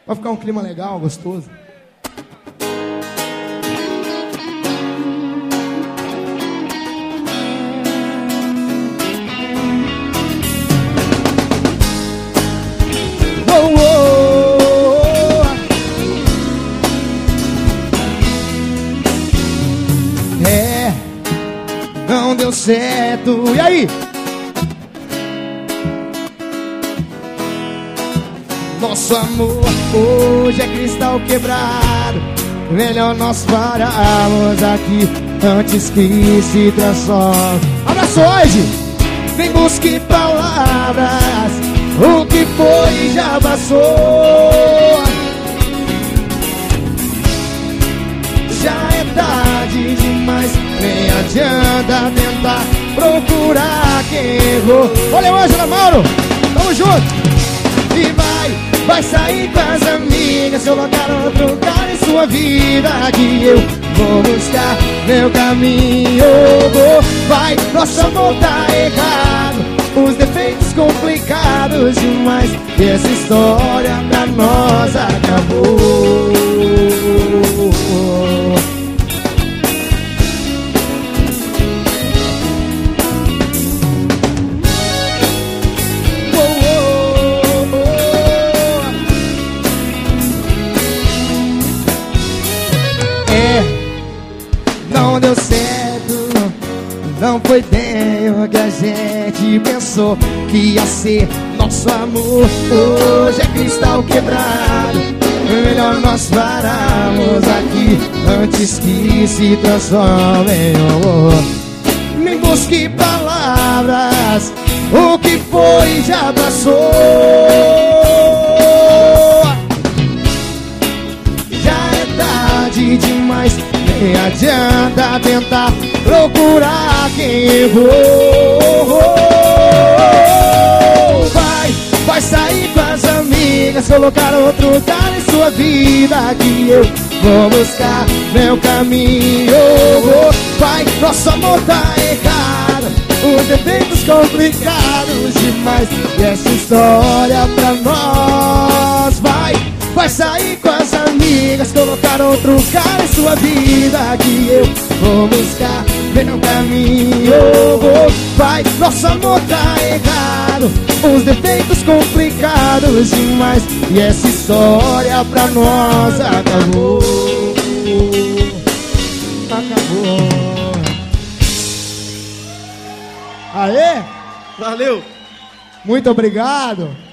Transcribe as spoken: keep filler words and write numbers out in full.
Vai ficar um clima legal, gostoso. Oh, oh, oh. É, não deu certo. E aí? Nosso amor hoje é cristal quebrado. Melhor nós pararmos aqui antes que se transforme. Abraço hoje. Vem busque palavras. O que foi já passou. Já é tarde demais. Nem adianta tentar procurar quem errou. Olha o Ângelo Mauro. Tamo junto. E vai, vai sair com as amigas, colocar outro lugar em sua vida, que eu vou buscar meu caminho. Vai, nosso amor tá errado, os defeitos complicados demais, e essa história pra nós acabou. Não deu certo, não foi bem o que a gente pensou que ia ser nosso amor. Hoje é cristal quebrado, melhor nós pararmos aqui antes que se transforme em amor. Me busque palavras, o que foi já passou. Já é tarde demais. Nem adianta tentar procurar quem errou. Vai, vai sair com as amigas, colocar outro lugar em sua vida, que eu vou buscar meu caminho. Vai, nosso amor tá errado, os defeitos complicados demais, e essa história pra nós. Vai, vai sair com as amigas, colocar outro cara em sua vida, que eu vou buscar meu caminho. Vai, nosso amor tá errado, os defeitos complicados demais, e essa história pra nós acabou. Acabou. Aê! Valeu! Muito obrigado!